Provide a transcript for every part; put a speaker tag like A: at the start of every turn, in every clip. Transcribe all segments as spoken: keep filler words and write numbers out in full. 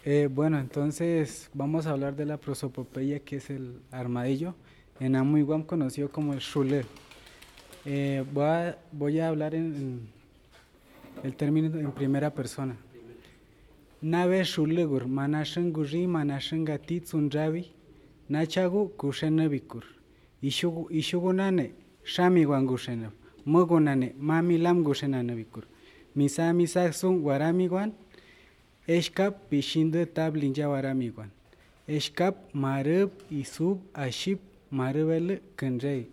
A: Eh, bueno, entonces vamos a hablar de la prosopopeya, que es el armadillo, en Amuiguam conocido como el Shule. Eh, voy, a, voy a hablar en, en el término en primera persona. Nave Shulegur, manashen guri, manashen gati tsundravi, nachagu kushenavikur. Ishugu, ishugunane, shamiguan gushenav, mogunane, mamilam gushenanavikur. Misa misa sun guaramiguan, Eshkap pishinde tab linja waramiguan. Eshkap marub isub aship marubele kenrei.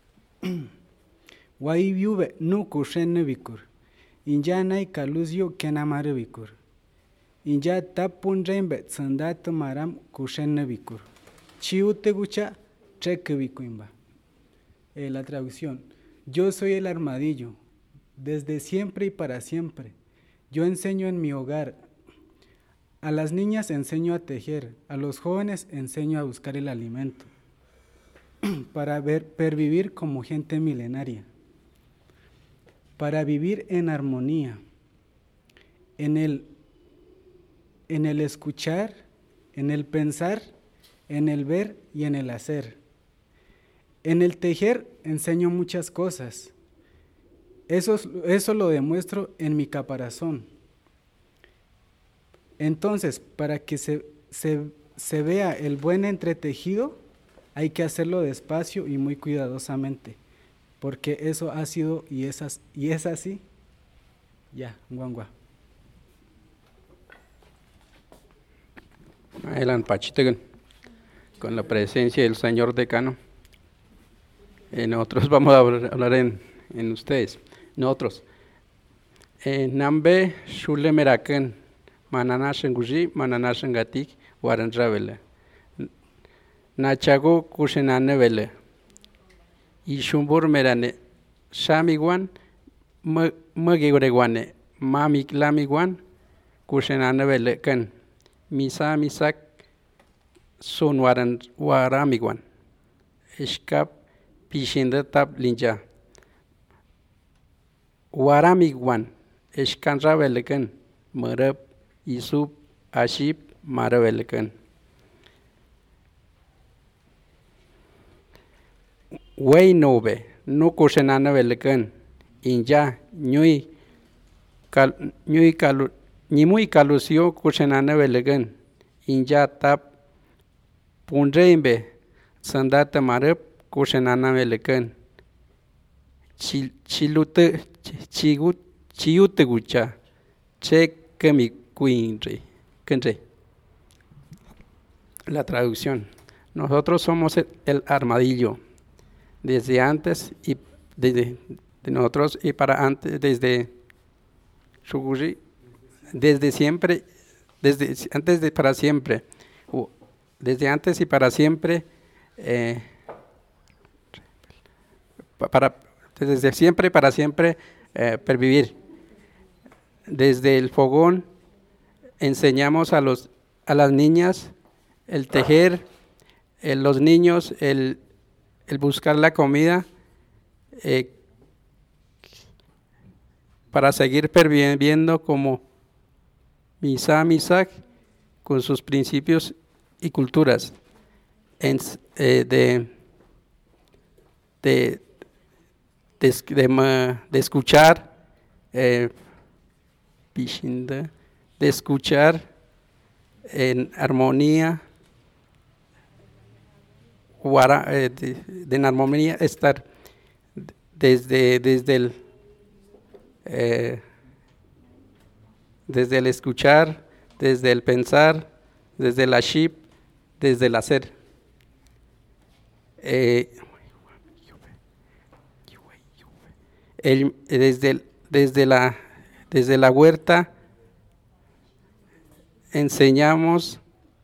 A: Waibiube nu kushen vikur. Inja nai kaluzio kena marubikur. Inja tab punrembe tsandat maram kushen vikur. Chiute gucha chekvikuimba. Eh, la traducción. Yo soy el armadillo, desde siempre y para siempre. Yo enseño en mi hogar. A las niñas enseño a tejer, a los jóvenes enseño a buscar el alimento, para ver, pervivir como gente milenaria, para vivir en armonía, en el, en el escuchar, en el pensar, en el ver y en el hacer. En el tejer enseño muchas cosas, eso, eso lo demuestro en mi caparazón. Entonces, para que se, se, se vea el buen entretejido, hay que hacerlo despacio y muy cuidadosamente, porque eso ha sido y es, as, y es así. Ya, guangua.
B: Adelante, Pachitegan, con la presencia del señor decano. Eh, nosotros vamos a hablar en, en ustedes. Nosotros. Eh, Nambe Shule Meraken. Mananashen guji, mananashen gatik, waranravele. Nachago kushenane vele. Ishumbur merane, shamiguan, mugigureguane, mami lamiguan, kushenane vele ken. Misa misak sun waran waramiguan. Eshkap pishinda tab linja. Waramiguan, eshkanravele ken, merep. Isub aship maravelekan. Way nobe no kushenana velekan. Inja ñuy kal ñuy kalu ni muy kalusio kushenana velekan. Inja tap punreimbe sandata marep kushenana velekan. Chilute chigut chiute gucha che kemi La traducción. Nosotros somos el armadillo, desde antes y desde de nosotros y para antes, desde Shuguri, desde siempre, desde antes de para siempre, desde antes y para siempre, eh, para, desde siempre para siempre, eh, pervivir. Desde el fogón enseñamos a, los, a las niñas el tejer, el, los niños el, el buscar la comida eh, para seguir perviviendo como Misa Misak con sus principios y culturas en, eh, de, de, de, de, de escuchar eh, de escuchar en armonía, de, de en armonía estar desde, desde, el, eh, desde el escuchar, desde el pensar, desde el aship, desde el hacer. Eh, el, desde, el, desde la Desde la huerta enseñamos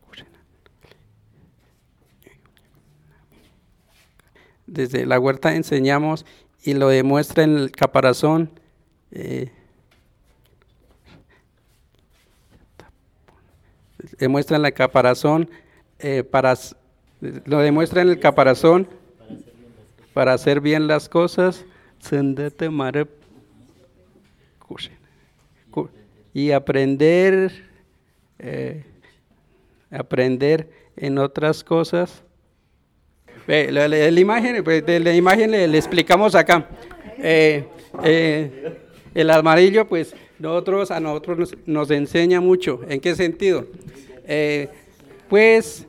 B: desde la huerta enseñamos y lo demuestra en el caparazón eh, demuestra en el caparazón eh, para lo demuestra en el caparazón para hacer bien las cosas y aprender eh, aprender en otras cosas. Eh, la, la, la imagen, pues, de la imagen le, le explicamos acá. Eh, eh, el armadillo, pues nosotros, a nosotros nos, nos enseña mucho. ¿En qué sentido? Eh, pues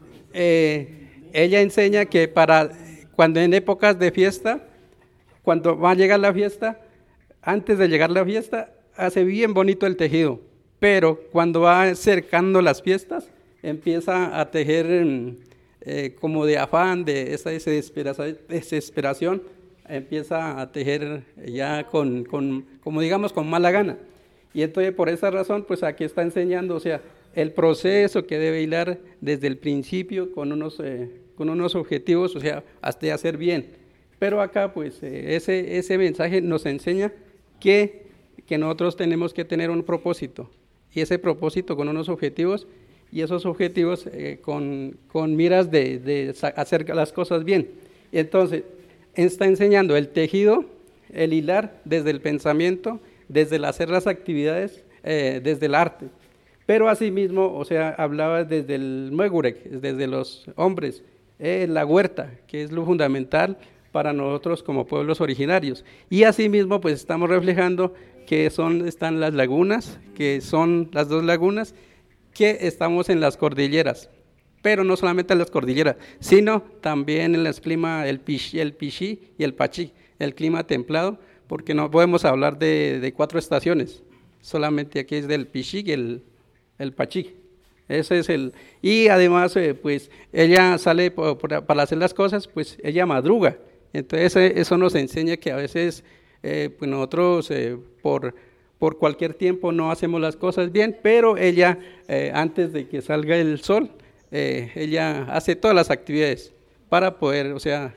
B: eh, ella enseña que para cuando en épocas de fiesta, cuando va a llegar la fiesta, antes de llegar la fiesta, hace bien bonito el tejido, pero cuando va acercando las fiestas, empieza a tejer eh, como de afán, de esa desesperación, desesperación empieza a tejer ya con, con, como digamos, con mala gana. Y entonces por esa razón, pues aquí está enseñando, o sea, el proceso que debe hilar desde el principio con unos, eh, con unos objetivos, o sea, hasta hacer bien. Pero acá, pues, eh, ese, ese mensaje nos enseña que, que nosotros tenemos que tener un propósito, y ese propósito con unos objetivos, y esos objetivos eh, con, con miras de, de hacer las cosas bien. Entonces, está enseñando el tejido, el hilar desde el pensamiento, desde el hacer las actividades, eh, desde el arte. Pero asimismo, o sea, hablaba desde el Megurek, desde los hombres, eh, la huerta, que es lo fundamental para nosotros como pueblos originarios. Y asimismo, pues estamos reflejando que son, están las lagunas, que son las dos lagunas, que estamos en las cordilleras, pero no solamente en las cordilleras, sino también en el clima, el Pichí, el Pichí y el Pachí, el clima templado, porque no podemos hablar de, de cuatro estaciones, solamente aquí es del Pichí y el, el Pachí. Ese es el, y además, eh, pues, ella sale por, por, para hacer las cosas, pues, ella madruga. Entonces, eh, eso nos enseña que a veces, eh, pues, nosotros, eh, por, por cualquier tiempo no hacemos las cosas bien, pero ella, eh, antes de que salga el sol, eh, ella hace todas las actividades para poder, o sea,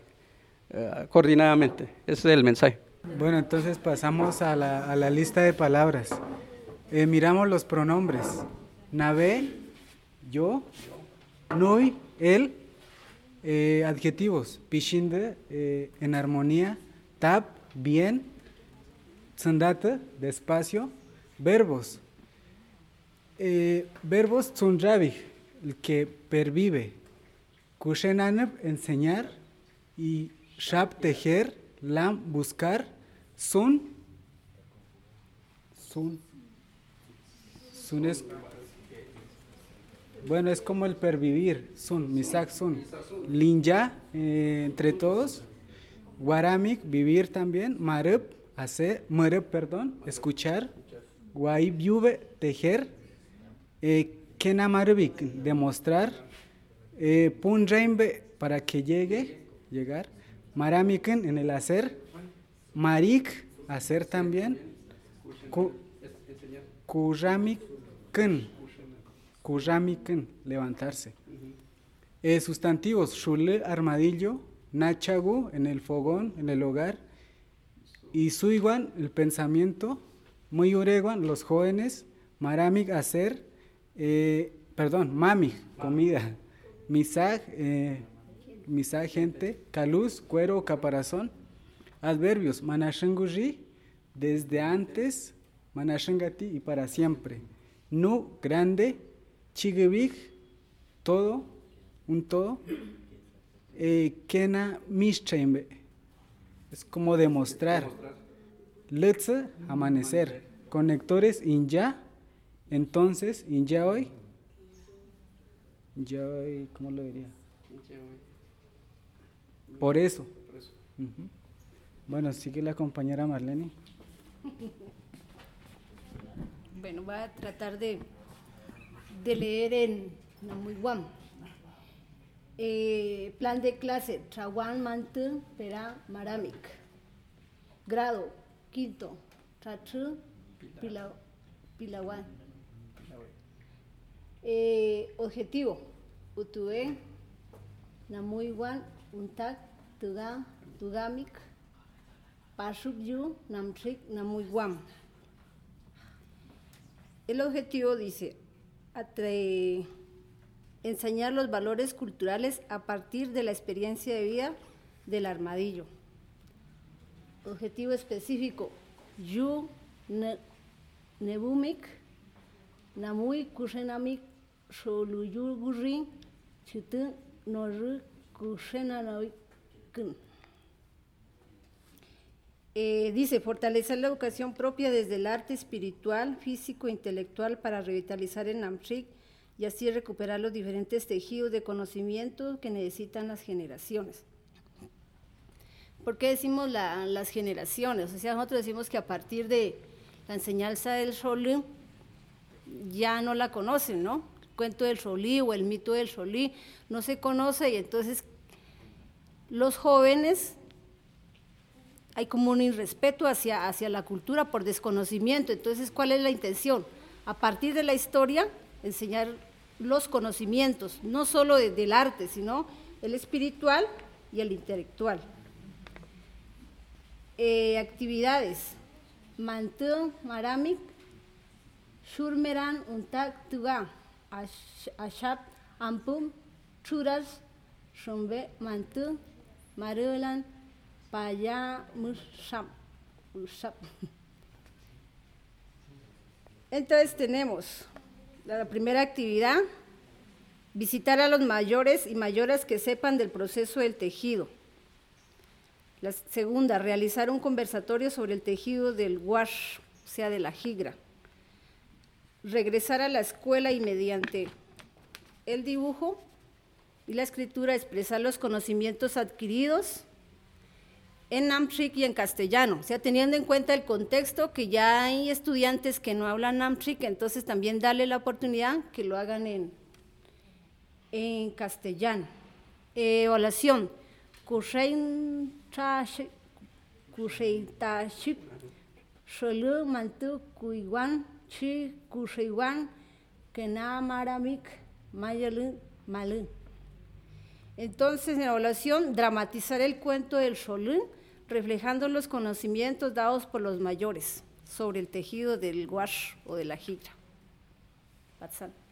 B: eh, coordinadamente. Ese es el mensaje.
A: Bueno, entonces pasamos a la, a la lista de palabras. Eh, miramos los pronombres. Navé, yo, Nui, él, eh, adjetivos, Pishinde, eh, en armonía, Tab, bien, Tsundata, despacio, verbos, eh, verbos Tsunrabi, el que pervive, Kushenaneb, enseñar, y Shab, tejer, Lam, buscar, Sun, Sun, Sun es... Bueno, es como el pervivir, sun, misak sun. Linja, eh, entre todos. Guaramik, vivir también. Marep, hacer, marep, perdón, escuchar. Guaib, yuve, tejer. Eh, Kenamarevik, demostrar. Eh, Punreimbe, para que llegue, llegar. Maramiken, en el hacer. Marik, hacer también. Kuramiken. Kuramiken, levantarse. Eh, sustantivos, shule, armadillo, nachagu, en el fogón, en el hogar, y suiguan, el pensamiento, muyureguan, los jóvenes, maramig, hacer, eh, perdón, mami, comida, misaj, eh, misaj, gente, caluz, cuero, caparazón, adverbios, manashanguji, desde antes, manashangati y para siempre, nu, grande, Chigevig, todo, un todo. Eh, Kena Mishchaimbe, es como demostrar. Letze, amanecer. Conectores, Inya, entonces, Inya hoy. Inya hoy, ¿cómo lo diría? Por eso. Uh-huh. Bueno, sigue la compañera Marlene.
C: Bueno, voy a tratar de. de leer en Namuiguam. Eh, plan de clase, Trawan Mantu Pera Maramik. Grado, quinto, Tratu Pilawan. Eh, objetivo, Utue, Namuiguan, Untak, Tuga, Tugamik, Pashukyu, Namtrik, Namuiguam. El objetivo dice, Atre, enseñar los valores culturales a partir de la experiencia de vida del armadillo. Objetivo específico, Yu ne, Nebumik, Namui Kushenamik Sholuyuguri, Chitu, Noru, Kushenanawi, Kun. Eh, dice, fortalecer la educación propia desde el arte espiritual, físico e intelectual para revitalizar el Namshik y así recuperar los diferentes tejidos de conocimiento que necesitan las generaciones. ¿Por qué decimos la, las generaciones? O sea, nosotros decimos que a partir de la enseñanza del Sholí ya no la conocen, ¿no? El cuento del Sholí o el mito del Sholí no se conoce y entonces los jóvenes hay como un irrespeto hacia, hacia la cultura por desconocimiento. Entonces, ¿cuál es la intención? A partir de la historia, enseñar los conocimientos, no solo de, del arte, sino el espiritual y el intelectual. Eh, actividades. Mantu, Maramik, Shurmeran, Untak, Tuga, Ashap, Ampum, Churas, Shumbe, Mantu, Marulan, Paya, Mushap, Mushap. Entonces tenemos la primera actividad, visitar a los mayores y mayoras que sepan del proceso del tejido. La segunda, realizar un conversatorio sobre el tejido del wash, o sea, de la higra. Regresar a la escuela y mediante el dibujo y la escritura expresar los conocimientos adquiridos en Namshik y en castellano, o sea, teniendo en cuenta el contexto que ya hay estudiantes que no hablan Namshik, entonces también darle la oportunidad que lo hagan en, en castellano. Eh, evaluación. Kusheintashik, Kusheintashik, Sholu Mantu Kuiwan, Chi Kusheiwan, Kenamaramik, Mayalu, Malu. Entonces, en la evaluación, dramatizar el cuento del Sholí, reflejando los conocimientos dados por los mayores sobre el tejido del wash o de la higra. Patsan.